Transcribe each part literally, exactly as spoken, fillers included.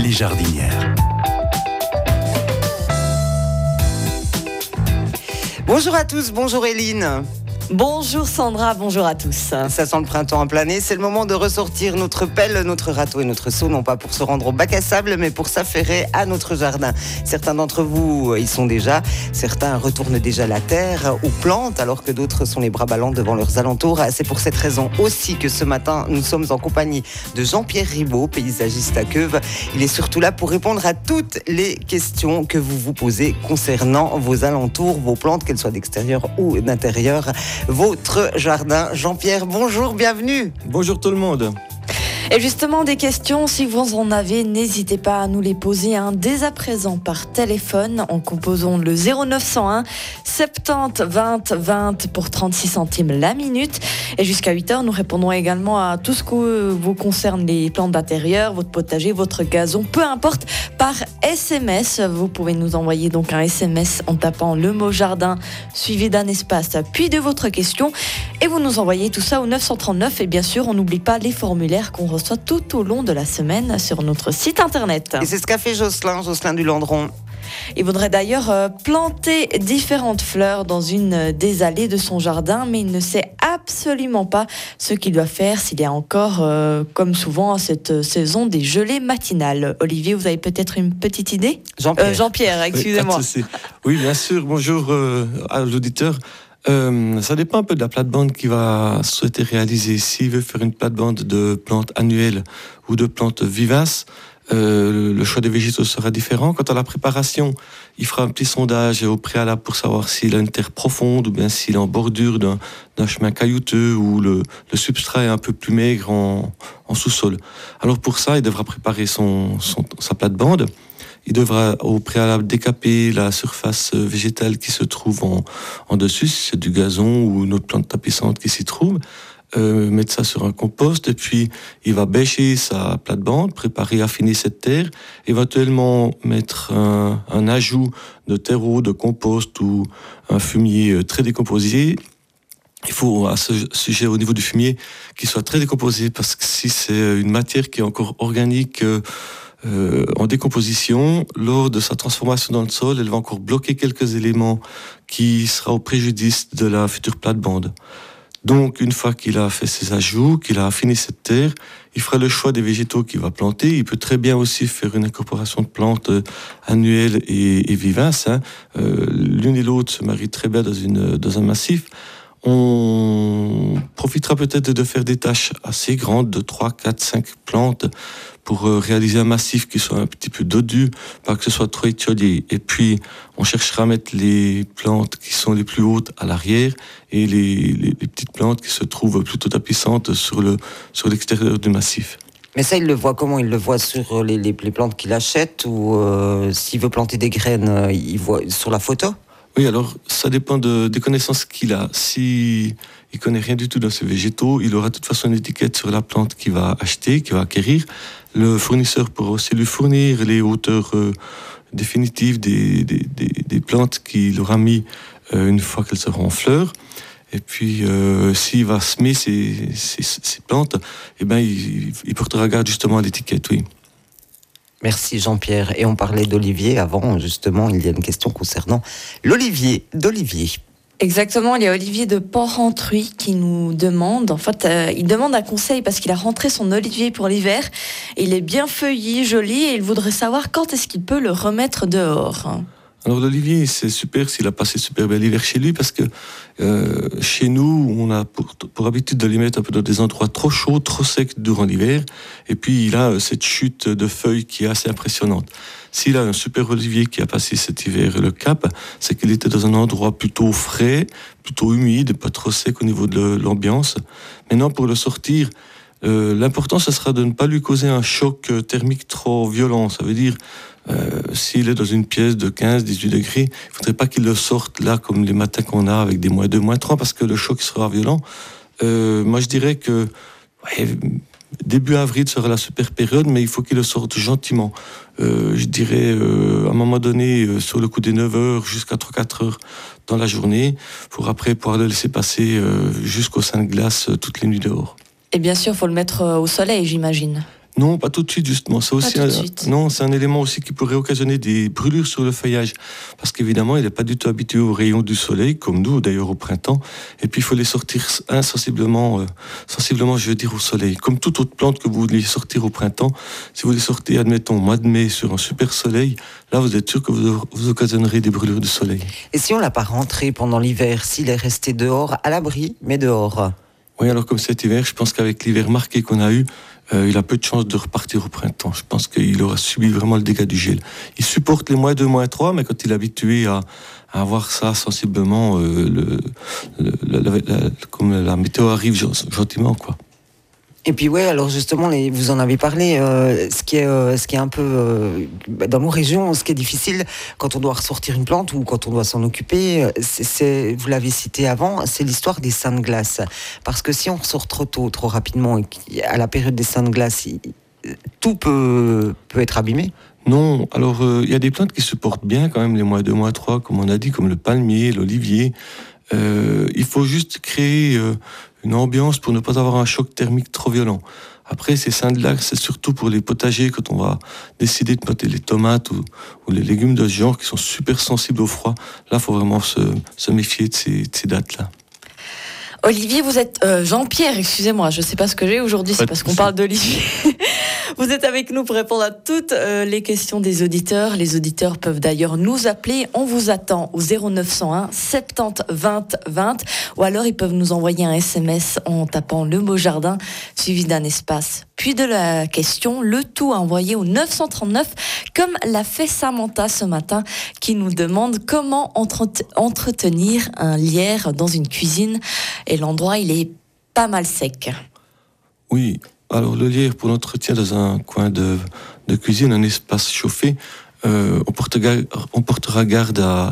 Julie Jardinière. Bonjour à tous, bonjour Éline. Bonjour Sandra, bonjour à tous. Ça sent le printemps en plein nez, c'est le moment de ressortir notre pelle, notre râteau et notre seau, non pas pour se rendre au bac à sable, mais pour s'affairer à notre jardin. Certains d'entre vous y sont déjà, certains retournent déjà la terre ou plantent, alors que d'autres sont les bras ballants devant leurs alentours. C'est pour cette raison aussi que ce matin, nous sommes en compagnie de Jean-Pierre Ribaud, paysagiste à Queuve. Il est surtout là pour répondre à toutes les questions que vous vous posez concernant vos alentours, vos plantes, qu'elles soient d'extérieur ou d'intérieur. Votre jardin. Jean-Pierre, bonjour, bienvenue. Bonjour tout le monde. Et justement, des questions, si vous en avez, n'hésitez pas à nous les poser hein, dès à présent par téléphone en composant le zéro neuf cent un soixante-dix vingt vingt pour trente-six centimes la minute. Et jusqu'à huit heures, nous répondrons également à tout ce que vous concerne les plantes d'intérieur, votre potager, votre gazon, peu importe, par S M S. Vous pouvez nous envoyer donc un S M S en tapant le mot jardin suivi d'un espace puis de votre question. Et vous nous envoyez tout ça au neuf cent trente-neuf. Et bien sûr, on n'oublie pas les formulaires qu'on reçoit tout au long de la semaine sur notre site internet. Et c'est ce qu'a fait Jocelyn, Jocelyn du Landron. Il voudrait d'ailleurs euh, planter différentes fleurs dans une des allées de son jardin, mais il ne sait absolument pas ce qu'il doit faire s'il y a encore, euh, comme souvent, cette saison des gelées matinales. Olivier, vous avez peut-être une petite idée ? Jean-Pierre. Euh, Jean-Pierre, excusez-moi. Oui, oui, bien sûr. Bonjour euh, à l'auditeur. Euh, ça dépend un peu de la plate-bande qu'il va souhaiter réaliser. S'il veut faire une plate-bande de plantes annuelles ou de plantes vivaces, euh, le choix des végétaux sera différent. Quant à la préparation, il fera un petit sondage au préalable pour savoir s'il a une terre profonde ou bien s'il est en bordure d'un, d'un chemin caillouteux ou le, le substrat est un peu plus maigre en, en sous-sol. Alors pour ça, il devra préparer son, son, sa plate-bande. Il devra au préalable décaper la surface végétale qui se trouve en, en dessus, si c'est du gazon ou une autre plante tapissante qui s'y trouve, euh, mettre ça sur un compost, et puis il va bêcher sa plate-bande, préparer, affiner cette terre, éventuellement mettre un, un ajout de terreau, de compost ou un fumier très décomposé. Il faut à ce sujet au niveau du fumier qu'il soit très décomposé, parce que si c'est une matière qui est encore organique, euh, Euh, en décomposition, lors de sa transformation dans le sol, elle va encore bloquer quelques éléments qui sera au préjudice de la future plate-bande. Donc, une fois qu'il a fait ses ajouts, qu'il a affiné cette terre, il fera le choix des végétaux qu'il va planter. Il peut très bien aussi faire une incorporation de plantes annuelles et, et vivaces. Hein. Euh, l'une et l'autre se marient très bien dans, une, dans un massif. On profitera peut-être de faire des tâches assez grandes, de trois, quatre, cinq plantes, pour réaliser un massif qui soit un petit peu dodu, pas que ce soit trop étiolé. Et puis, on cherchera à mettre les plantes qui sont les plus hautes à l'arrière et les, les, les petites plantes qui se trouvent plutôt tapissantes sur, le, sur l'extérieur du massif. Mais ça, il le voit comment ? Il le voit sur les, les, les plantes qu'il achète, ou euh, s'il veut planter des graines, il voit sur la photo ? Oui, alors ça dépend de, des connaissances qu'il a. Si il connaît rien du tout dans ces végétaux, il aura de toute façon une étiquette sur la plante qu'il va acheter, qu'il va acquérir. Le fournisseur pourra aussi lui fournir les hauteurs euh, définitives des, des, des, des plantes qu'il aura mis euh, une fois qu'elles seront en fleurs. Et puis, euh, s'il va semer ces, ces, ces plantes, eh ben, il, il portera garde justement à l'étiquette, oui. Merci Jean-Pierre. Et on parlait d'Olivier avant, justement, il y a une question concernant l'Olivier d'Olivier. Exactement, il y a Olivier de Port-Rentruy qui nous demande, en fait, euh, il demande un conseil parce qu'il a rentré son olivier pour l'hiver. Il est bien feuillu, joli, et il voudrait savoir quand est-ce qu'il peut le remettre dehors. Alors l'olivier, c'est super s'il a passé super bel hiver chez lui, parce que euh, chez nous, on a pour, pour habitude de les mettre un peu dans des endroits trop chauds, trop secs durant l'hiver, et puis il a cette chute de feuilles qui est assez impressionnante. S'il a un super olivier qui a passé cet hiver le cap, c'est qu'il était dans un endroit plutôt frais, plutôt humide, pas trop sec au niveau de l'ambiance. Maintenant, pour le sortir, euh, l'important, ce sera de ne pas lui causer un choc thermique trop violent. Ça veut dire, Euh, s'il est dans une pièce de quinze à dix-huit degrés, il ne faudrait pas qu'il le sorte là comme les matins qu'on a avec des moins deux, moins trois, parce que le choc sera violent. Euh, moi je dirais que ouais, début avril sera la super période, mais il faut qu'il le sorte gentiment. Euh, je dirais euh, à un moment donné, euh, sur le coup des neuf heures jusqu'à trois à quatre heures dans la journée, pour après pouvoir le laisser passer euh, jusqu'au sein de glace euh, toutes les nuits dehors. Et bien sûr, il faut le mettre au soleil, j'imagine. Non, pas tout de suite, justement. C'est aussi Pas tout de un, suite. non, c'est un élément aussi qui pourrait occasionner des brûlures sur le feuillage. Parce qu'évidemment, il n'est pas du tout habitué aux rayons du soleil, comme nous, d'ailleurs, au printemps. Et puis, il faut les sortir insensiblement, euh, sensiblement, je veux dire, au soleil. Comme toute autre plante que vous voulez sortir au printemps, si vous les sortez, admettons, au mois de mai, sur un super soleil, là, vous êtes sûr que vous, vous occasionnerez des brûlures de soleil. Et si on ne l'a pas rentré pendant l'hiver, s'il est resté dehors, à l'abri, mais dehors? Oui, alors comme cet hiver, je pense qu'avec l'hiver marqué qu'on a eu, euh, il a peu de chances de repartir au printemps. Je pense qu'il aura subi vraiment le dégât du gel. Il supporte les moins deux, moins trois, mais quand il est habitué à, à avoir ça sensiblement, euh, le, le, la, la, la, comme la météo arrive gentiment, quoi. Et puis ouais, alors justement, les, vous en avez parlé, euh, ce qui est, euh, ce qui est un peu euh, dans nos régions, ce qui est difficile quand on doit ressortir une plante ou quand on doit s'en occuper, c'est, c'est, vous l'avez cité avant, c'est l'histoire des seins de glace. Parce que si on ressort trop tôt, trop rapidement, et à la période des seins de glace, il, tout peut, peut être abîmé. Non, alors il euh, y a des plantes qui supportent bien quand même les mois deux, mois trois, comme on a dit, comme le palmier, l'olivier. Euh, il faut juste créer euh, une ambiance pour ne pas avoir un choc thermique trop violent. Après, ces seins de glace, c'est surtout pour les potagers, quand on va décider de planter les tomates ou, ou les légumes de ce genre qui sont super sensibles au froid. Là, il faut vraiment se, se méfier de ces, de ces dates-là. Olivier, vous êtes... Euh, Jean-Pierre, excusez-moi, je ne sais pas ce que j'ai aujourd'hui, c'est parce qu'on parle d'Olivier. Vous êtes avec nous pour répondre à toutes euh, les questions des auditeurs. Les auditeurs peuvent d'ailleurs nous appeler. On vous attend au zéro neuf cent un soixante-dix vingt vingt. Ou alors ils peuvent nous envoyer un S M S en tapant le mot jardin, suivi d'un espace, puis de la question. Le tout à envoyer au neuf cent trente-neuf, comme l'a fait Samantha ce matin, qui nous demande comment entre- entretenir un lierre dans une cuisine. Et l'endroit, il est pas mal sec. Oui, alors le lierre pour l'entretien dans un coin de, de cuisine, un espace chauffé, euh, on, porte garde, on portera garde à,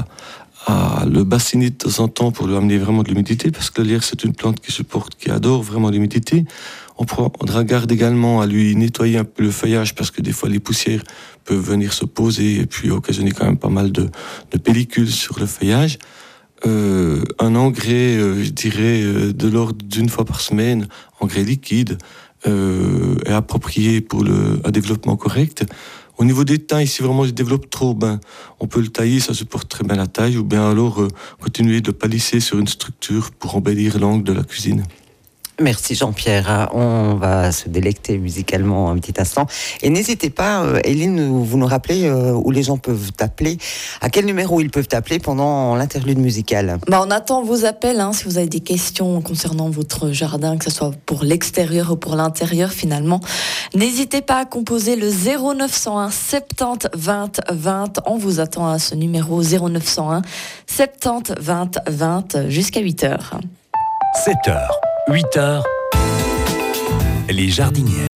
à le bassiner de temps en temps pour lui amener vraiment de l'humidité, parce que le lierre c'est une plante qui supporte, qui adore vraiment l'humidité. On prendra garde également à lui nettoyer un peu le feuillage, parce que des fois les poussières peuvent venir se poser et puis occasionner quand même pas mal de, de pellicules sur le feuillage. Euh, un engrais, euh, je dirais, euh, de l'ordre d'une fois par semaine, engrais liquide, euh, est approprié pour le, un développement correct. Au niveau des tailles, si vraiment il développe trop, ben, on peut le tailler, ça supporte très bien la taille, ou bien alors euh, continuer de palisser sur une structure pour embellir l'angle de la cuisine. Merci Jean-Pierre. On va se délecter musicalement un petit instant. Et n'hésitez pas, euh, Hélène, vous nous rappelez euh, où les gens peuvent t'appeler, à quel numéro ils peuvent t'appeler pendant l'interlude musicale. Bah on attend vos appels hein, si vous avez des questions concernant votre jardin, que ce soit pour l'extérieur ou pour l'intérieur finalement. N'hésitez pas à composer le zéro neuf cent un soixante-dix vingt vingt. On vous attend à ce numéro zéro neuf cent un soixante-dix vingt vingt jusqu'à huit heures. sept heures. huit heures, les jardinières.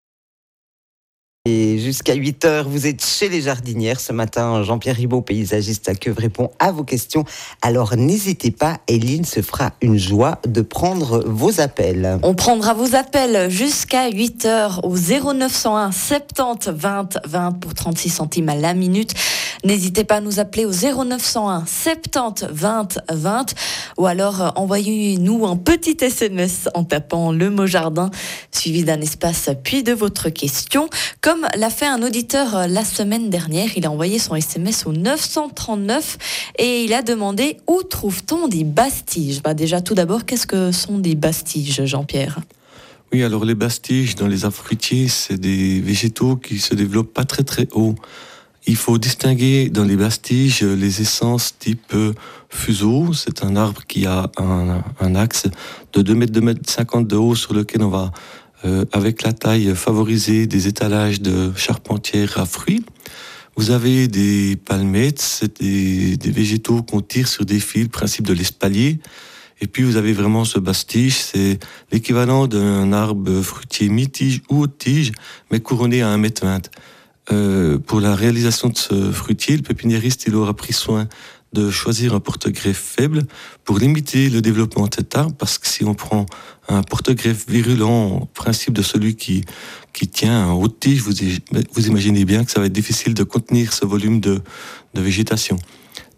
Et jusqu'à huit heures, vous êtes chez les jardinières. Ce matin, Jean-Pierre Ribaud, paysagiste à Queuve, répond à vos questions. Alors n'hésitez pas, Hélène se fera une joie de prendre vos appels. On prendra vos appels jusqu'à huit heures au zéro neuf cent un soixante-dix vingt vingt pour trente-six centimes à la minute. N'hésitez pas à nous appeler au zéro neuf cent un soixante-dix vingt vingt ou alors euh, envoyez-nous un petit S M S en tapant le mot jardin suivi d'un espace puis de votre question. Comme l'a fait un auditeur euh, la semaine dernière, il a envoyé son S M S au neuf cent trente-neuf et il a demandé où trouve-t-on des bastiges. Bah déjà tout d'abord, qu'est-ce que sont des bastiges, Jean-Pierre ? Oui, alors les bastiges dans les arbres fruitiers, c'est des végétaux qui se développent pas très très haut. Il faut distinguer dans les bastiges les essences type fuseau. C'est un arbre qui a un, un axe de deux mètres, deux mètres cinquante de haut sur lequel on va, euh, avec la taille, favoriser des étalages de charpentières à fruits. Vous avez des palmettes, c'est des, des végétaux qu'on tire sur des fils, principe de l'espalier. Et puis vous avez vraiment ce bastige, c'est l'équivalent d'un arbre fruitier mi-tige ou haute tige, mais couronné à un mètre vingt. Euh, pour la réalisation de ce fruitier, le pépiniériste il aura pris soin de choisir un porte-greffe faible pour limiter le développement de cet arbre, parce que si on prend un porte-greffe virulent, principe de celui qui, qui tient en haute tige, vous, vous imaginez bien que ça va être difficile de contenir ce volume de, de végétation.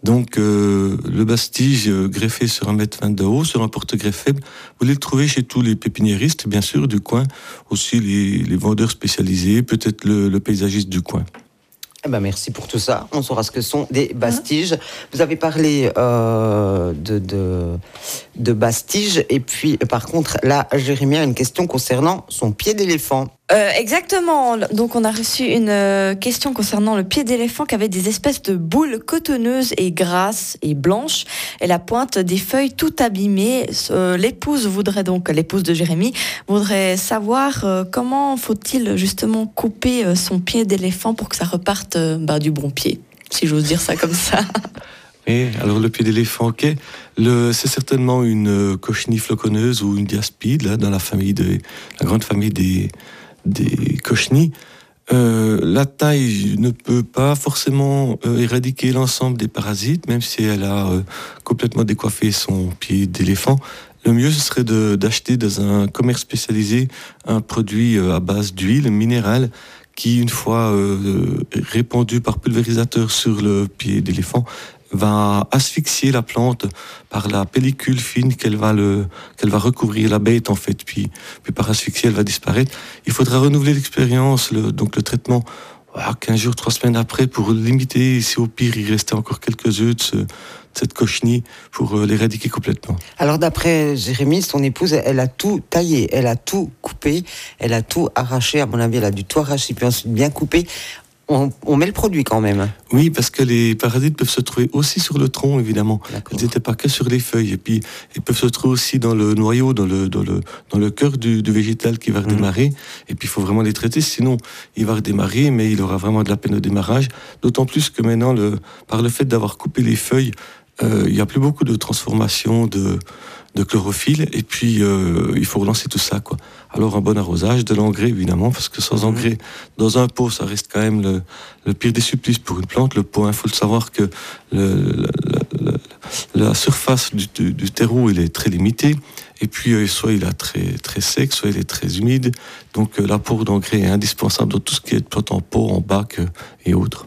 Donc euh, le bastige euh, greffé sur un mètre vingt de haut, sur un porte-greffe faible, vous allez le trouver chez tous les pépiniéristes, bien sûr, du coin, aussi les, les vendeurs spécialisés, peut-être le, le paysagiste du coin. Eh ben merci pour tout ça. On saura ce que sont des bastiges. Vous avez parlé euh, de, de, de bastiges. Et puis, par contre, là, Jérémy a une question concernant son pied d'éléphant. Euh, exactement. Donc, on a reçu une euh, question concernant le pied d'éléphant qui avait des espèces de boules cotonneuses et grasses et blanches et la pointe des feuilles tout abîmées. Euh, l'épouse voudrait donc, l'épouse de Jérémy, voudrait savoir euh, comment faut-il justement couper euh, son pied d'éléphant pour que ça reparte euh, bah, du bon pied, si j'ose dire ça comme ça. Et alors le pied d'éléphant, ok, le, c'est certainement une cochenille floconneuse ou une diaspide là dans la famille de la grande famille des des cochenilles. Euh, la taille ne peut pas forcément euh, éradiquer l'ensemble des parasites, même si elle a euh, complètement décoiffé son pied d'éléphant. Le mieux, ce serait de, d'acheter dans un commerce spécialisé un produit euh, à base d'huile minérale qui, une fois euh, répandu par pulvérisateur sur le pied d'éléphant, va asphyxier la plante par la pellicule fine qu'elle va, le, qu'elle va recouvrir la bête en fait, puis, puis par asphyxie elle va disparaître. Il faudra renouveler l'expérience, le, donc le traitement voilà, quinze jours, trois semaines après pour limiter, si au pire il restait encore quelques œufs de, ce, de cette cochenille pour euh, l'éradiquer complètement. Alors d'après Jérémy, son épouse, elle a tout taillé, elle a tout coupé, elle a tout arraché, à mon avis elle a dû tout arracher puis ensuite bien couper. On, on met le produit quand même. Oui, parce que les parasites peuvent se trouver aussi sur le tronc, évidemment. D'accord. Ils n'étaient pas que sur les feuilles. Et puis, ils peuvent se trouver aussi dans le noyau, dans le, dans le, dans le cœur du, du végétal qui va redémarrer. Mmh. Et puis, il faut vraiment les traiter. Sinon, il va redémarrer, mais il aura vraiment de la peine au démarrage. D'autant plus que maintenant, le, par le fait d'avoir coupé les feuilles, euh, il n'y a plus beaucoup de transformation de, de chlorophylle. Et puis, euh, il faut relancer tout ça, quoi. Alors, un bon arrosage, de l'engrais, évidemment, parce que sans mmh. engrais, dans un pot, ça reste quand même le, le pire des supplices pour une plante. Le pot, il faut le savoir que le, le, le, le, la surface du, du, du terreau, il est très limitée. Et puis, euh, soit il est très, très sec, soit il est très humide. Donc, euh, l'apport d'engrais est indispensable dans tout ce qui est plante en pot, en bac euh, et autres.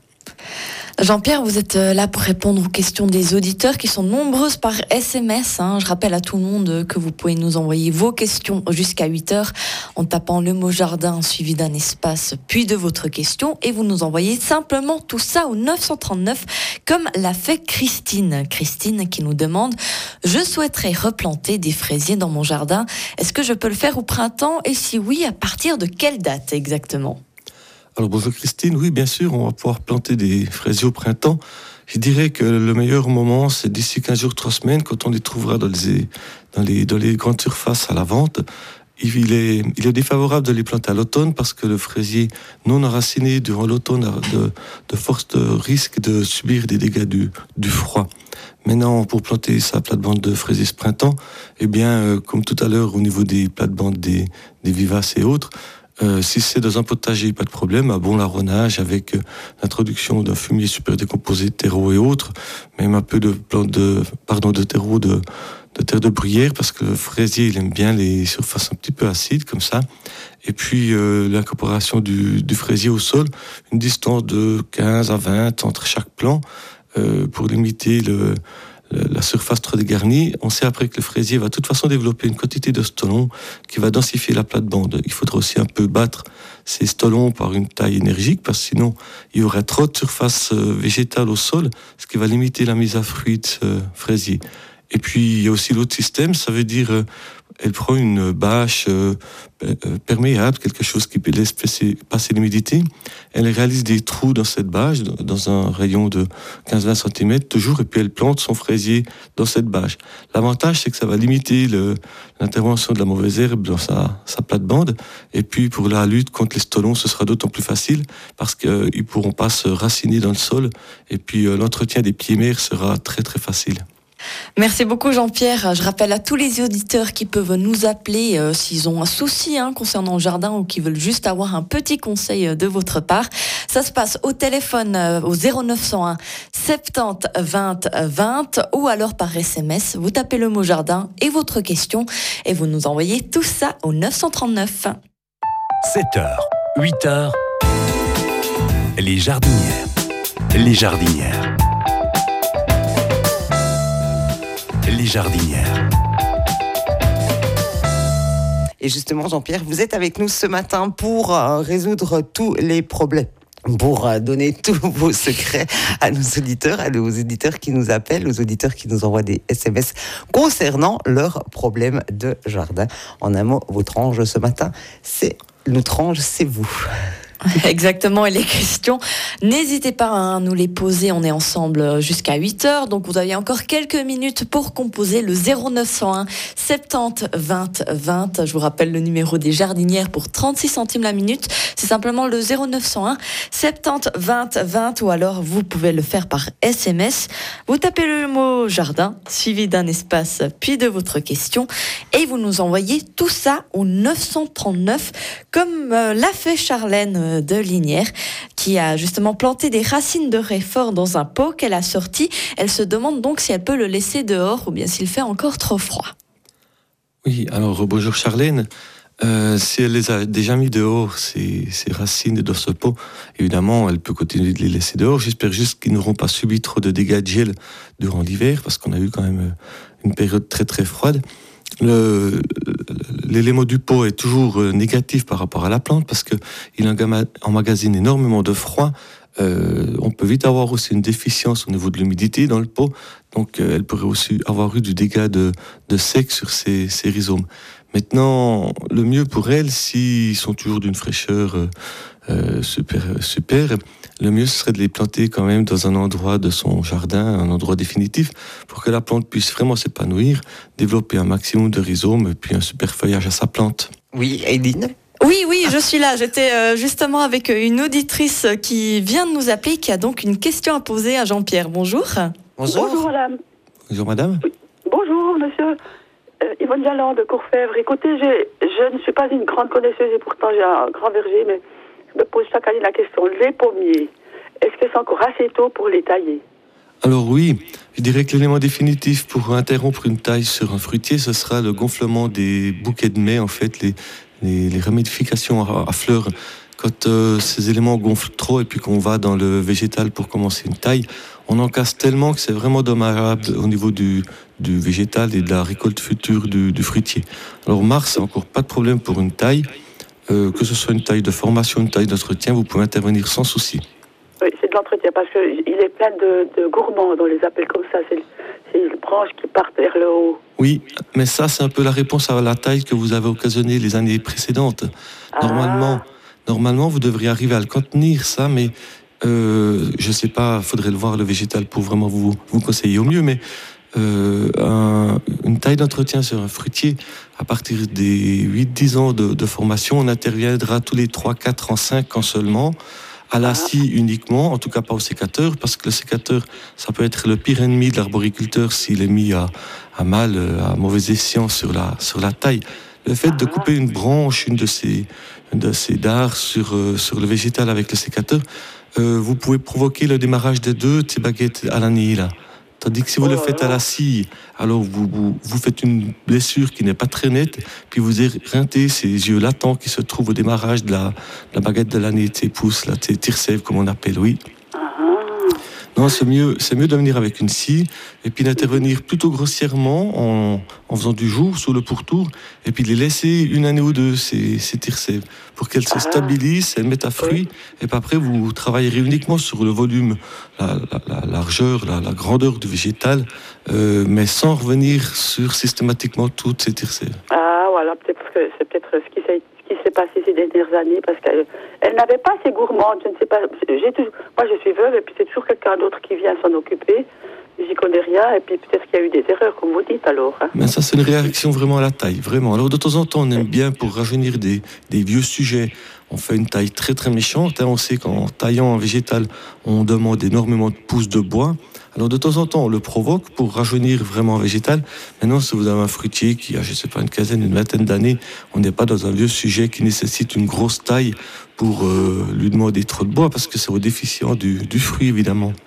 Jean-Pierre, vous êtes là pour répondre aux questions des auditeurs qui sont nombreuses par S M S. Hein. Je rappelle à tout le monde que vous pouvez nous envoyer vos questions jusqu'à huit heures en tapant le mot jardin suivi d'un espace puis de votre question et vous nous envoyez simplement tout ça au neuf cent trente-neuf comme l'a fait Christine. Christine qui nous demande « Je souhaiterais replanter des fraisiers dans mon jardin. Est-ce que je peux le faire au printemps et si oui, à partir de quelle date exactement ?» Alors bonjour Christine, oui bien sûr, on va pouvoir planter des fraisiers au printemps. Je dirais que le meilleur moment, c'est d'ici quinze jours, trois semaines, quand on les trouvera dans les, dans les, dans les grandes surfaces à la vente. Il est, il est défavorable de les planter à l'automne parce que le fraisier non enraciné durant l'automne a de, de fortes risques de subir des dégâts du, du froid. Maintenant, pour planter sa plate-bande de fraisier ce printemps, eh bien, euh, comme tout à l'heure au niveau des plates-bandes des, des vivaces et autres, Euh, si c'est dans un potager, pas de problème, un bon larronnage avec euh, l'introduction d'un fumier super décomposé de terreau et autres, même un peu de plantes de, pardon, de terreau de, de terre de bruyère, parce que le fraisier, il aime bien les surfaces un petit peu acides, comme ça. Et puis, euh, l'incorporation du, du fraisier au sol, une distance de quinze à vingt entre chaque plant, euh, pour limiter le, la surface trop dégarnie. On sait après que le fraisier va de toute façon développer une quantité de stolons qui va densifier la plate-bande. Il faudra aussi un peu battre ces stolons par une taille énergique, parce que sinon il y aurait trop de surface végétale au sol, ce qui va limiter la mise à fruit de ce fraisier. Et puis il y a aussi l'autre système, ça veut dire euh, elle prend une bâche euh, perméable, quelque chose qui laisse passer, passer l'humidité. Elle réalise des trous dans cette bâche, dans un rayon de quinze à vingt centimètres toujours, et puis elle plante son fraisier dans cette bâche. L'avantage, c'est que ça va limiter le, l'intervention de la mauvaise herbe dans sa, sa plate-bande. Et puis pour la lutte contre les stolons, ce sera d'autant plus facile parce qu'ils euh, ne pourront pas se raciner dans le sol. Et puis euh, l'entretien des pieds mères sera très très facile. Merci beaucoup Jean-Pierre. Je rappelle à tous les auditeurs qui peuvent nous appeler euh, s'ils ont un souci hein, concernant le jardin ou qui veulent juste avoir un petit conseil euh, de votre part. Ça se passe au téléphone euh, au zéro neuf cent un soixante-dix vingt vingt ou alors par S M S. Vous tapez le mot jardin et votre question et vous nous envoyez tout ça au neuf cent trente-neuf. sept heures, huit heures, les jardinières. Les jardinières. les jardinières. Et justement, Jean-Pierre, vous êtes avec nous ce matin pour euh, résoudre tous les problèmes, pour euh, donner tous vos secrets à nos auditeurs, à nos auditeurs qui nous appellent, aux auditeurs qui nous envoient des S M S concernant leurs problèmes de jardin. En un mot, votre ange ce matin, c'est notre ange, c'est vous. Exactement, et les questions, n'hésitez pas à nous les poser, on est ensemble jusqu'à huit heures, donc vous avez encore quelques minutes pour composer le zéro neuf cent un soixante-dix vingt vingt. Je vous rappelle le numéro des jardinières pour trente-six centimes la minute, c'est simplement le zéro neuf cent un soixante-dix vingt vingt, ou alors vous pouvez le faire par S M S. Vous tapez le mot jardin, suivi d'un espace, puis de votre question, et vous nous envoyez tout ça au neuf cent trente-neuf, comme euh, l'a fait Charlène de Lignières, qui a justement planté des racines de réfort dans un pot qu'elle a sorti. Elle se demande donc si elle peut le laisser dehors ou bien s'il fait encore trop froid. Oui, alors bonjour Charlène. Euh, si elle les a déjà mis dehors, ces, ces racines dans ce pot, évidemment, elle peut continuer de les laisser dehors. J'espère juste qu'ils n'auront pas subi trop de dégâts de gel durant l'hiver, parce qu'on a eu quand même une période très très froide. Le, l'élément du pot est toujours négatif par rapport à la plante parce qu'il emmagasine énormément de froid. Euh, on peut vite avoir aussi une déficience au niveau de l'humidité dans le pot, donc euh, elle pourrait aussi avoir eu du dégât de, de sec sur ses, ses rhizomes. Maintenant, le mieux pour elle, s'ils sont toujours d'une fraîcheur euh, euh, super, super, le mieux ce serait de les planter quand même dans un endroit de son jardin, un endroit définitif, pour que la plante puisse vraiment s'épanouir, développer un maximum de rhizomes, puis un super feuillage à sa plante. Oui, Aileen. Oui, oui, je suis là. J'étais euh, justement avec une auditrice qui vient de nous appeler, qui a donc une question à poser à Jean-Pierre. Bonjour. Bonjour. Bonjour madame. Bonjour madame. Oui. Bonjour monsieur. Euh, Yvonne Galland de Courfèvre. Écoutez, j'ai, je ne suis pas une grande connaisseuse et pourtant j'ai un grand verger, mais je me pose chaque année la question. Les pommiers, est-ce que c'est encore assez tôt pour les tailler ? Alors oui, je dirais que l'élément définitif pour interrompre une taille sur un fruitier, ce sera le gonflement des bouquets de mai, en fait, les, les, les ramifications à, à fleurs. Quand euh, ces éléments gonflent trop et puis qu'on va dans le végétal pour commencer une taille, on en casse tellement que c'est vraiment dommageable au niveau du, du végétal et de la récolte future du, du fruitier. Alors mars, c'est encore pas de problème pour une taille. Euh, que ce soit une taille de formation, une taille d'entretien, vous pouvez intervenir sans souci. Oui, c'est de l'entretien parce qu'il est plein de, de gourmands, on les appelle comme ça. C'est, c'est les branches qui partent vers le haut. Oui, mais ça, c'est un peu la réponse à la taille que vous avez occasionnée les années précédentes. Ah. Normalement, normalement, vous devriez arriver à le contenir, ça, mais euh, je ne sais pas, il faudrait le voir, le végétal, pour vraiment vous, vous conseiller au mieux, mais euh, un, une taille d'entretien sur un fruitier, à partir des huit dix ans de, de formation, on interviendra tous les trois quatre ans, cinq ans seulement, à la scie uniquement, en tout cas pas au sécateur, parce que le sécateur, ça peut être le pire ennemi de l'arboriculteur s'il est mis à, à mal, à mauvais escient sur la, sur la taille. Le fait de couper une branche, une de ces, une de ces dards sur, euh, sur le végétal avec le sécateur, euh, vous pouvez provoquer le démarrage des deux de ces baguettes à l'année, là. Tandis que si vous le faites à la scie, alors vous, vous, vous faites une blessure qui n'est pas très nette, puis vous éreintez ces yeux latents qui se trouvent au démarrage de la, de la baguette de l'année, de ces pouces, là, de ces tire-sève, comme on appelle, oui. Non, c'est mieux, c'est mieux de venir avec une scie et puis d'intervenir plutôt grossièrement en, en faisant du jour sous le pourtour et puis de les laisser une année ou deux, ces, ces tire-sèves, pour qu'elles se stabilisent, elles mettent à fruit et puis après vous travaillerez uniquement sur le volume, la, la, la largeur, la, la grandeur du végétal, euh, mais sans revenir sur systématiquement toutes ces tire-sèves. Ah voilà, peut-être que c'est peut-être ce qui s'est qui s'est passé ces dernières années parce qu'elle elle n'avait pas assez gourmande, je ne sais pas. J'ai toujours, moi je suis veuve et puis c'est toujours quelqu'un d'autre qui vient s'en occuper. J'y connais rien et puis peut-être qu'il y a eu des erreurs comme vous dites alors. Hein. Mais ça c'est une réaction vraiment à la taille, vraiment. Alors de temps en temps on aime bien pour rajeunir des, des vieux sujets. On fait une taille très très méchante. Hein. On sait qu'en taillant un végétal, on demande énormément de pousses de bois. Alors de temps en temps, on le provoque pour rajeunir vraiment un végétal. Maintenant, si vous avez un fruitier qui a, je ne sais pas, une quinzaine, une vingtaine d'années, on n'est pas dans un vieux sujet qui nécessite une grosse taille pour euh, lui demander trop de bois, parce que c'est au déficient du, du fruit, évidemment.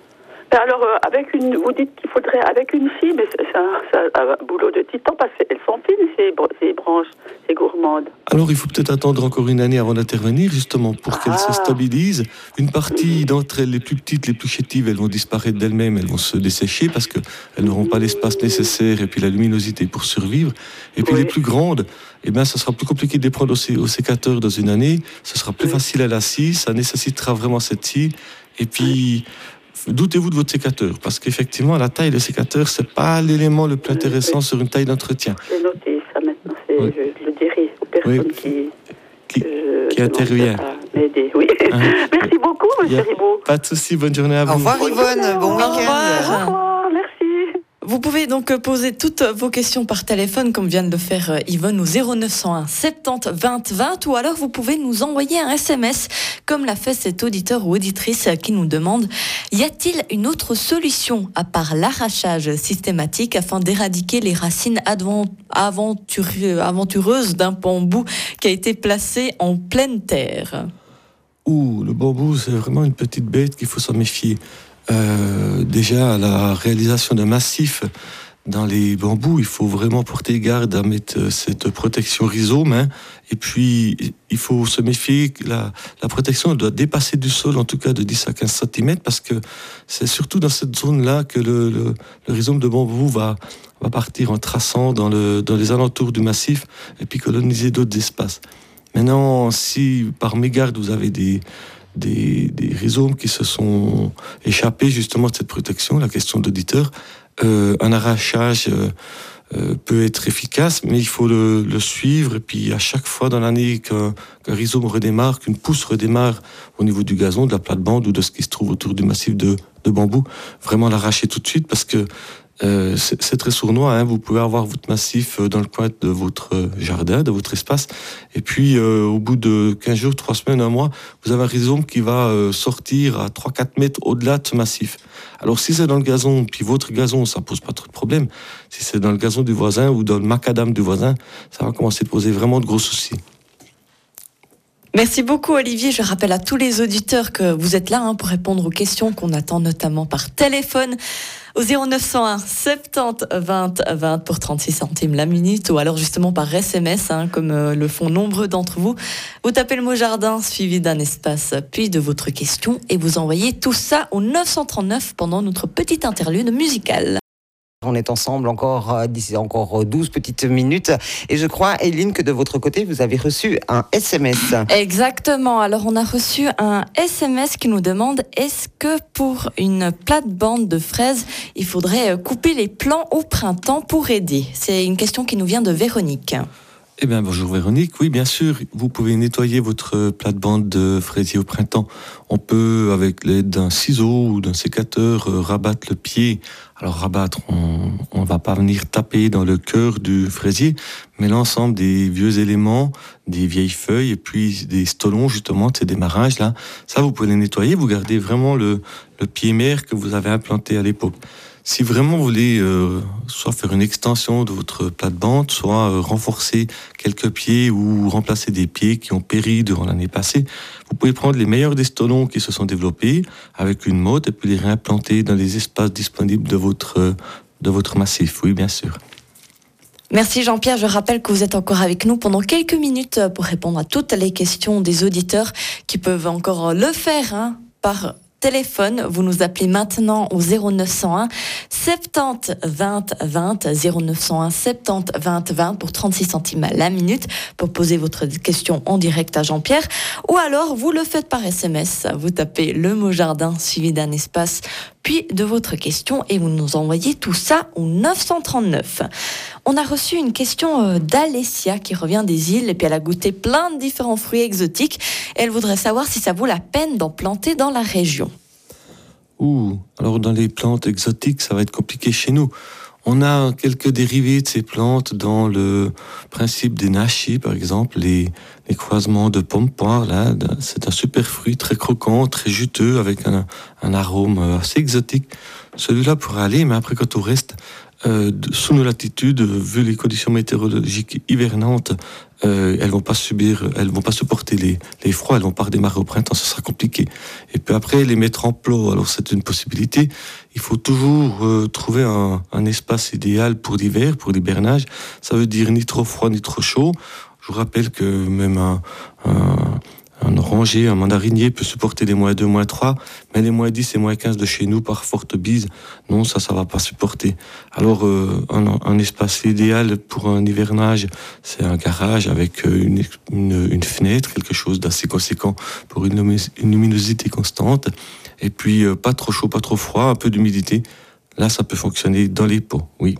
Alors, euh, avec une, vous dites qu'il faudrait, avec une scie, mais c'est, c'est, un, c'est un boulot de titan parce qu'elles sont fines, ces, ces branches, ces gourmandes. Alors, il faut peut-être attendre encore une année avant d'intervenir, justement, pour Ah. qu'elles se stabilisent. Une partie d'entre elles, les plus petites, les plus chétives, elles vont disparaître d'elles-mêmes, elles vont se dessécher parce qu'elles n'auront pas l'espace nécessaire et puis la luminosité pour survivre. Et puis Oui. les plus grandes, eh ben, ça sera plus compliqué de les prendre au, sé- au sécateur dans une année. Ce sera plus Oui. facile à la scie, ça nécessitera vraiment cette scie. Et puis, doutez-vous de votre sécateur, parce qu'effectivement, la taille de sécateur, c'est pas l'élément le plus intéressant sur une taille d'entretien. J'ai noté ça maintenant, c'est, Oui. je, je le dirai aux personnes Oui. qui, Qui, euh, qui intervient. à m'aider. Oui. Hein. Merci beaucoup, Il y monsieur a Ribaud. Pas de souci, bonne journée à vous. Au revoir Yvonne, bon Au week-end. revoir. Au revoir, merci. Vous pouvez donc poser toutes vos questions par téléphone, comme vient de le faire Yvonne, au zéro neuf cent un soixante-dix vingt vingt, ou alors vous pouvez nous envoyer un S M S, comme l'a fait cet auditeur ou auditrice qui nous demande « Y a-t-il une autre solution à part l'arrachage systématique afin d'éradiquer les racines advent- aventurieux- aventureuses d'un bambou qui a été placé en pleine terre ?» Ouh, le bambou, c'est vraiment une petite bête qu'il faut s'en méfier. Euh, déjà, à la réalisation d'un massif dans les bambous, il faut vraiment porter garde à mettre cette protection rhizome. Hein. Et puis, il faut se méfier que la, la protection doit dépasser du sol, en tout cas de dix à quinze centimètres, parce que c'est surtout dans cette zone-là que le, le, le rhizome de bambou va, va partir en traçant dans, le, dans les alentours du massif et puis coloniser d'autres espaces. Maintenant, si par mégarde vous avez des, des, des rhizomes qui se sont échappés justement de cette protection, la question d'auditeur, euh, un arrachage euh, euh, peut être efficace, mais il faut le, le suivre. Et puis à chaque fois dans l'année qu'un, qu'un rhizome redémarre, qu'une pousse redémarre au niveau du gazon, de la plate-bande ou de ce qui se trouve autour du massif de, de bambou, vraiment l'arracher tout de suite parce que Euh, c'est, c'est très sournois, hein. Vous pouvez avoir votre massif dans le coin de votre jardin, de votre espace, et puis euh, au bout de quinze jours, trois semaines, un mois, vous avez un rhizome qui va euh, sortir à trois à quatre mètres au-delà de ce massif. Alors si c'est dans le gazon, puis votre gazon, ça pose pas trop de problème. Si c'est dans le gazon du voisin ou dans le macadam du voisin, ça va commencer à poser vraiment de gros soucis. Merci beaucoup Olivier. Je rappelle à tous les auditeurs que vous êtes là hein, pour répondre aux questions qu'on attend notamment par téléphone au zéro neuf cent un soixante-dix vingt vingt pour trente-six centimes la minute, ou alors justement par S M S hein, comme euh, le font nombreux d'entre vous. Vous tapez le mot jardin suivi d'un espace puis de votre question et vous envoyez tout ça au neuf cent trente-neuf pendant notre petite interlude musicale. On est ensemble encore, euh, d'ici encore douze petites minutes. Et je crois, Eileen, que de votre côté, vous avez reçu un S M S. Exactement. Alors, on a reçu un S M S qui nous demande est-ce que pour une plate-bande de fraises, il faudrait couper les plants au printemps pour aider ? C'est une question qui nous vient de Véronique. Eh bien, bonjour Véronique. Oui, bien sûr, vous pouvez nettoyer votre plate-bande de fraisier au printemps. On peut, avec l'aide d'un ciseau ou d'un sécateur, euh, rabattre le pied. Alors, rabattre, on ne va pas venir taper dans le cœur du fraisier, mais l'ensemble des vieux éléments, des vieilles feuilles et puis des stolons, justement, de ces démarrages là, ça, vous pouvez les nettoyer. Vous gardez vraiment le, le pied mère que vous avez implanté à l'époque. Si vraiment vous voulez euh, soit faire une extension de votre plate-bande, soit euh, renforcer quelques pieds ou remplacer des pieds qui ont péri durant l'année passée, vous pouvez prendre les meilleurs des stolons qui se sont développés avec une motte et puis les réimplanter dans les espaces disponibles de votre, euh, de votre massif. Oui, bien sûr. Merci Jean-Pierre, je rappelle que vous êtes encore avec nous pendant quelques minutes pour répondre à toutes les questions des auditeurs qui peuvent encore le faire hein, par téléphone. Vous nous appelez maintenant au zéro neuf cent un soixante-dix vingt vingt, zéro neuf cent un soixante-dix vingt vingt pour trente-six centimes la minute pour poser votre question en direct à Jean-Pierre, ou alors vous le faites par S M S. Vous tapez le mot jardin suivi d'un espace puis de votre question et vous nous envoyez tout ça au neuf cent trente-neuf. On a reçu une question d'Alessia qui revient des îles et puis elle a goûté plein de différents fruits exotiques et elle voudrait savoir si ça vaut la peine d'en planter dans la région. Ouh, alors dans les plantes exotiques, ça va être compliqué chez nous. On a quelques dérivés de ces plantes dans le principe des nachis, par exemple, les, les croisements de pommes-poires. Là, c'est un super fruit, très croquant, très juteux, avec un, un arôme assez exotique. Celui-là pourrait aller, mais après, quand on reste euh, sous nos latitudes, vu les conditions météorologiques hivernantes, euh, elles vont pas subir, elles vont pas supporter les, les froids, elles vont pas redémarrer au printemps, ce sera compliqué. Et puis après, les mettre en plot, alors c'est une possibilité. Il faut toujours euh, trouver un, un espace idéal pour l'hiver, pour l'hibernage. Ça veut dire ni trop froid, ni trop chaud. Je vous rappelle que même un, un, un oranger, un mandarinier peut supporter les moins deux, moins trois, mais les moins dix et moins quinze de chez nous, par forte bise, non, ça, ça va pas supporter. Alors, euh, un, un espace idéal pour un hivernage, c'est un garage avec une, une, une fenêtre, quelque chose d'assez conséquent pour une, une luminosité constante, et puis euh, pas trop chaud, pas trop froid, un peu d'humidité. Là, ça peut fonctionner dans les pots, oui.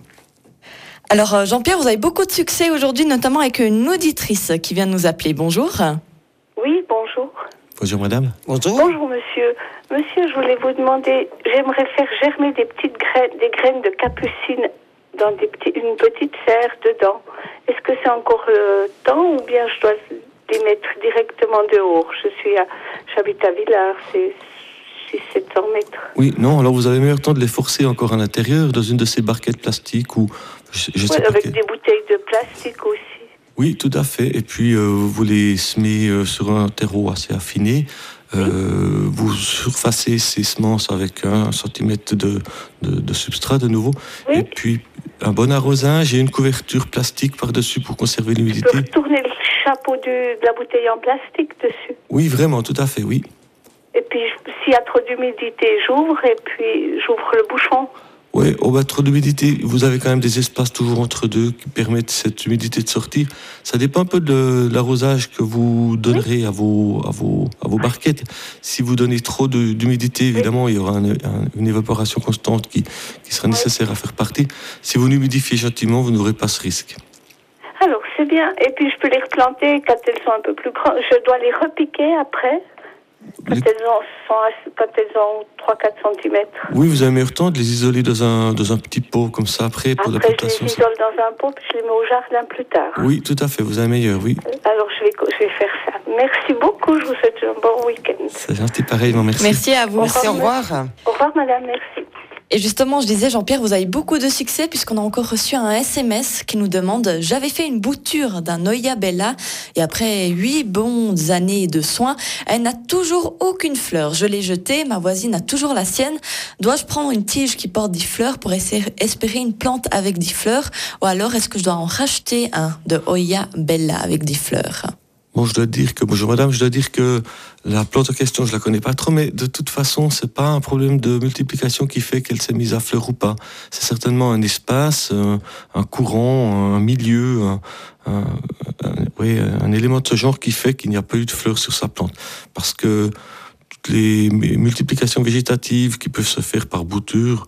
Alors Jean-Pierre, vous avez beaucoup de succès aujourd'hui, notamment avec une auditrice qui vient de nous appeler. Bonjour. Oui, bonjour. Bonjour madame. Bonjour. Bonjour monsieur. Monsieur, je voulais vous demander, j'aimerais faire germer des petites graines, des graines de capucine dans des petits, une petite serre dedans. Est-ce que c'est encore le temps ou bien je dois les mettre directement dehors? Je suis à, j'habite à Villars, c'est six cents à sept cents mètres. Oui, non, alors vous avez meilleur temps de les forcer encore à l'intérieur, dans une de ces barquettes plastiques ou... Je, je ouais, sais avec pas des bouteilles de plastique aussi. Oui, tout à fait. Et puis, euh, vous les semez euh, sur un terreau assez affiné. Euh, oui. Vous surfacez ces semences avec un centimètre de, de, de substrat de nouveau. Oui. Et puis, un bon arrosage et une couverture plastique par-dessus pour conserver l'humidité. Je peux retourner le chapeau du, de la bouteille en plastique dessus. Oui, vraiment, tout à fait, oui. Et puis, s'il y a trop d'humidité, j'ouvre et puis j'ouvre le bouchon. Oui, au bas trop d'humidité, vous avez quand même des espaces toujours entre deux qui permettent cette humidité de sortir. Ça dépend un peu de l'arrosage que vous donnerez oui. à, vos, à, vos, à vos barquettes. Si vous donnez trop de, d'humidité, évidemment, oui. il y aura un, un, une évaporation constante qui, qui sera nécessaire oui. à faire partir. Si vous l'humidifiez gentiment, vous n'aurez pas ce risque. Alors, c'est bien. Et puis, je peux les replanter quand elles sont un peu plus grandes. Je dois les repiquer après Quand, les... elles ont, sont, quand elles ont trois à quatre centimètres. Oui, vous avez meilleur temps de les isoler dans un, dans un petit pot comme ça après pour après, la plantation. Après, je les isole dans un pot puis je les mets au jardin plus tard. Oui, tout à fait, vous avez meilleur, oui. Alors, je vais, je vais faire ça. Merci beaucoup, je vous souhaite un bon week-end. C'est gentil, pareillement, merci. Merci à vous. Merci, au revoir. Au revoir, madame, merci. Et justement, je disais, Jean-Pierre, vous avez beaucoup de succès puisqu'on a encore reçu un S M S qui nous demande « J'avais fait une bouture d'un Hoya Bella et après huit bonnes années de soins, elle n'a toujours aucune fleur. Je l'ai jetée, ma voisine a toujours la sienne. Dois-je prendre une tige qui porte dix fleurs pour essayer, espérer une plante avec dix fleurs ou alors est-ce que je dois en racheter un de Hoya Bella avec dix fleurs ?» Bon, je dois dire que, bonjour madame, je dois dire que la plante en question, je la connais pas trop, mais de toute façon, c'est pas un problème de multiplication qui fait qu'elle s'est mise à fleur ou pas. C'est certainement un espace, un, un courant, un milieu, un, un, un, oui, un élément de ce genre qui fait qu'il n'y a pas eu de fleurs sur sa plante. Parce que toutes les multiplications végétatives qui peuvent se faire par bouture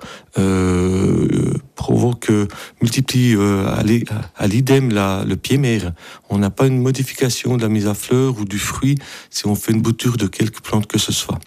euh, provoquent, euh, multiplient euh, à l'idem la, le pied mère. On n'a pas une modification de la mise à fleur ou du fruit si on fait une bouture de quelque plante que ce soit.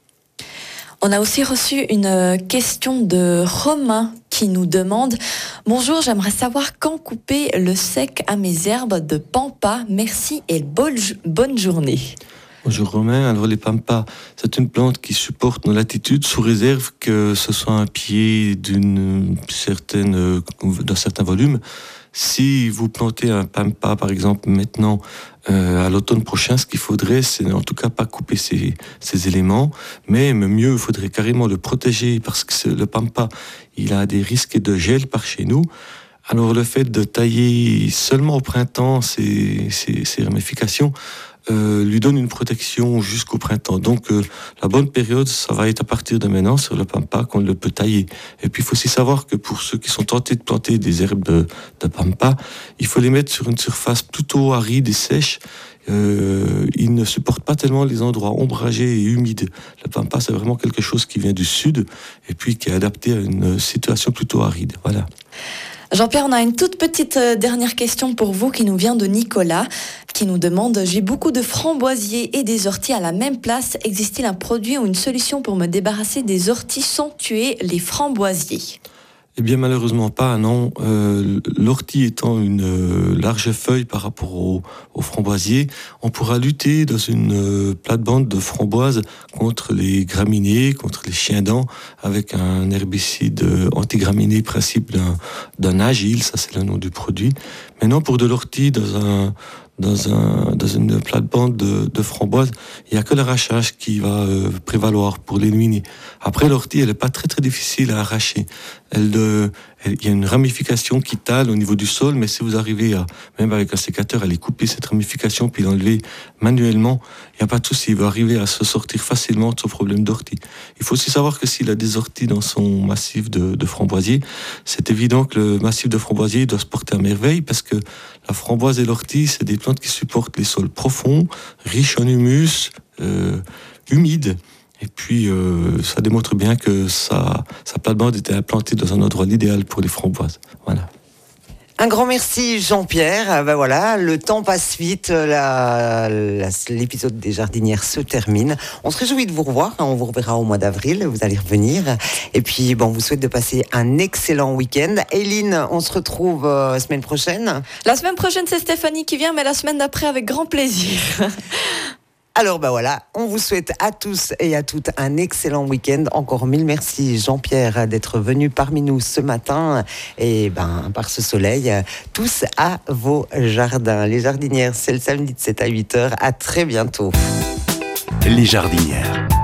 On a aussi reçu une question de Romain qui nous demande « Bonjour, j'aimerais savoir quand couper le sec à mes herbes de pampa. Merci et bonne journée. » Bonjour Romain, alors les pampas, c'est une plante qui supporte nos latitudes sous réserve que ce soit un pied d'une certaine, d'un certain volume. Si vous plantez un pampa par exemple maintenant euh, à l'automne prochain, ce qu'il faudrait c'est en tout cas pas couper ces, ces éléments, mais mieux il faudrait carrément le protéger parce que le pampa il a des risques de gel par chez nous. Alors le fait de tailler seulement au printemps ces, ces, ces ramifications Euh, lui donne une protection jusqu'au printemps. Donc euh, la bonne période, ça va être à partir de maintenant sur le pampa qu'on le peut tailler. Et puis il faut aussi savoir que pour ceux qui sont tentés de planter des herbes de, de pampa, il faut les mettre sur une surface plutôt aride et sèche. Euh, ils ne supportent pas tellement les endroits ombragés et humides. Le pampa, c'est vraiment quelque chose qui vient du sud et puis qui est adapté à une situation plutôt aride. Voilà. Jean-Pierre, on a une toute petite dernière question pour vous qui nous vient de Nicolas, qui nous demande « J'ai beaucoup de framboisiers et des orties à la même place. Existe-t-il un produit ou une solution pour me débarrasser des orties sans tuer les framboisiers ?» Eh bien, malheureusement pas, non. Euh, l'ortie étant une euh, large feuille par rapport au, au framboisier, on pourra lutter dans une euh, plate-bande de framboises contre les graminées, contre les chiens-dents, avec un herbicide euh, antigraminé, principe d'un, d'un agile, ça c'est le nom du produit. Maintenant, pour de l'ortie dans un, dans, un, dans une plate-bande de, de framboise, il n'y a que l'arrachage qui va euh, prévaloir pour l'éliminer. Après, l'ortie, elle n'est pas très très difficile à arracher. Elle, euh, elle, il y a une ramification qui tale au niveau du sol, mais si vous arrivez à, même avec un sécateur, à aller couper cette ramification puis l'enlever manuellement, il n'y a pas de souci. Il va arriver à se sortir facilement de ce problème d'ortie. Il faut aussi savoir que s'il a des orties dans son massif de, de framboisier, c'est évident que le massif de framboisier doit se porter à merveille parce que la framboise et l'ortie, c'est des plantes qui supportent les sols profonds, riches en humus, euh, humides. Et puis, euh, ça démontre bien que sa, sa plate-bande était implantée dans un endroit idéal pour les framboises. Voilà. Un grand merci Jean-Pierre. Ben voilà, le temps passe vite, la, la, l'épisode des jardinières se termine. On se réjouit de vous revoir, on vous reverra au mois d'avril, vous allez revenir. Et puis bon, on vous souhaite de passer un excellent week-end. Éline, on se retrouve euh, semaine prochaine. La semaine prochaine, c'est Stéphanie qui vient, mais la semaine d'après, avec grand plaisir. Alors ben voilà, on vous souhaite à tous et à toutes un excellent week-end. Encore mille merci Jean-Pierre d'être venu parmi nous ce matin. Et ben par ce soleil, tous à vos jardins. Les jardinières, c'est le samedi de sept à huit heures. À très bientôt. Les jardinières.